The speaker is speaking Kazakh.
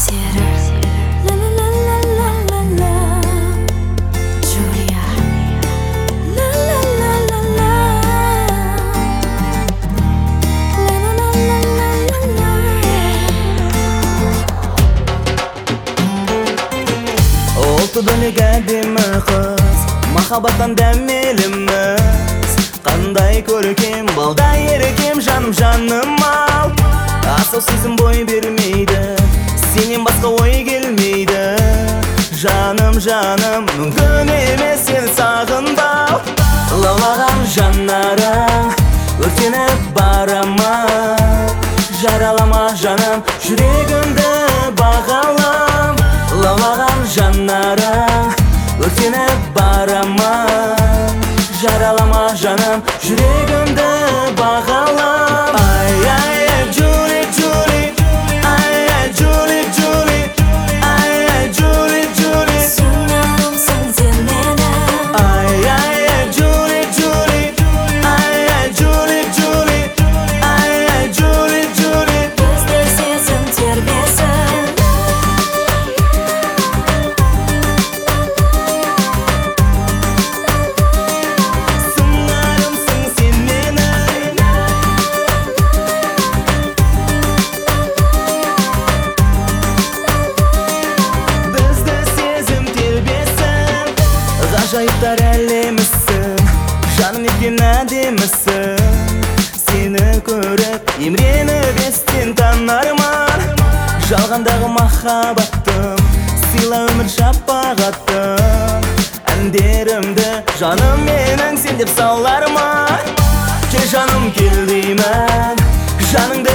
Bölük әдемі қыз, махаббаттан дәмеліміз. Қандай көркем, балдай ерекем, жаным ал. Асау сезім бой бермейді, сенен басқа ой келмейді. Жаным, мүмкін емес сен сағынбау. Лаулаған жанарың өртеніп барама. Жаралама жаным, жүрегімді бағалам. Лаулаған жанарың өртеніп барама. Жаралама жаным, жүрегімді бағалам. Ай, Джули, Джули, ай, Джули, Джули, ай, Джули, Джули. Сыңарымсың сен менің. Ай, Джули, Джули, ай, Джули, Джули, ай, Джули, Джули. Бізді сезім тербесін. Ғажайыптар әлемісің, жаным неткен әдемісің. Сені көріп, емреніп естен танарман. Жалғандағы махаббаттым, сыйла өмір шапағаттым. Әндерімді жаным менің сен деп саларма. Кел жаным кел деймін, жаның